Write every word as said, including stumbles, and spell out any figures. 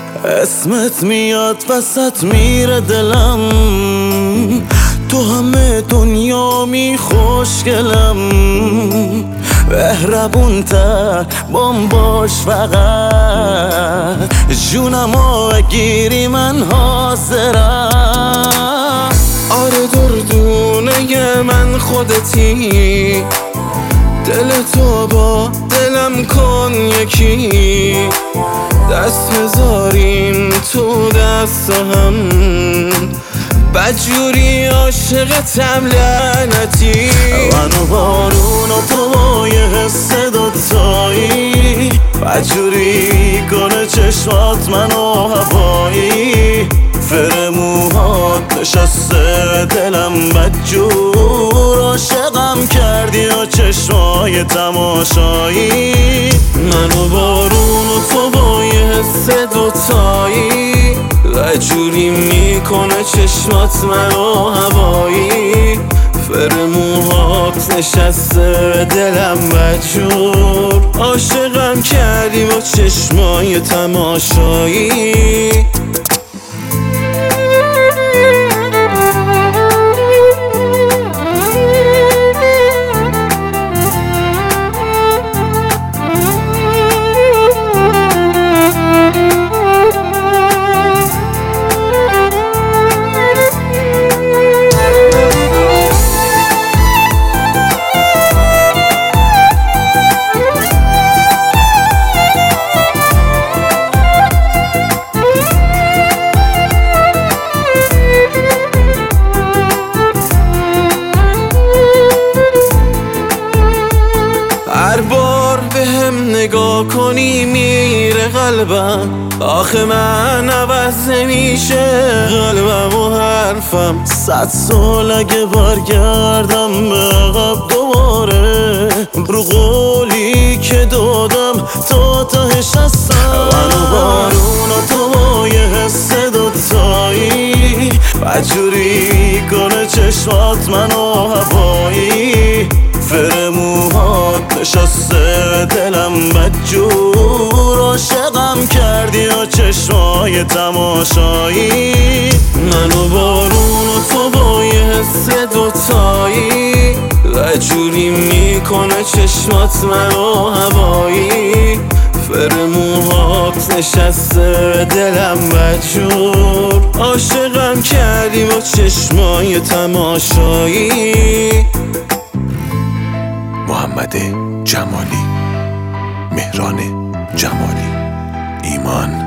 اسمت میاد وسط میره دلم، تو همه دنیا می خوشگلم، مهربون تر بام باش فقط، جونمو بگیری من حاضرم. آره دردونه من خودتی، دل تو با دلم کن یکی، دست بذاریم تو دست هم، بدجوری عاشقتم لعنتی. من و بارون و تو با یه حس دوتایی، بدجوری کنه چشمات منو هوایی، فر موهات نشسته دلم بدجور، عاشقم کردی و چشمای تماشایی. من و بارون و تو با یه حس دوتایی، بدجوری میکنه چشمات منو هوایی، فر موهات نشسته دلم بدجور، عاشقم کردی با چشمای تماشایی. هر بار به هم نگاه کنی میره قلبم، آخه من عوض نمیشه قلبم و حرفم، صد سال اگه برگردم به عقب دوباره، رو قولی که دادم تا تهش هستم. من و بارون و تو با یه حس دوتایی، بدجوری کنه چشمات منو هوایی، فر موهات نشسته دلم بدجور، عاشقم کردی و چشمای تماشایی. من و بارون و تو با یه حس دوتایی، بدجوری میکنه چشمات منو هوایی، فر موهات نشسته دلم بدجور، عاشقم کردی با چشمای تماشایی. محمد جمالی، مهران جمالی، ایمان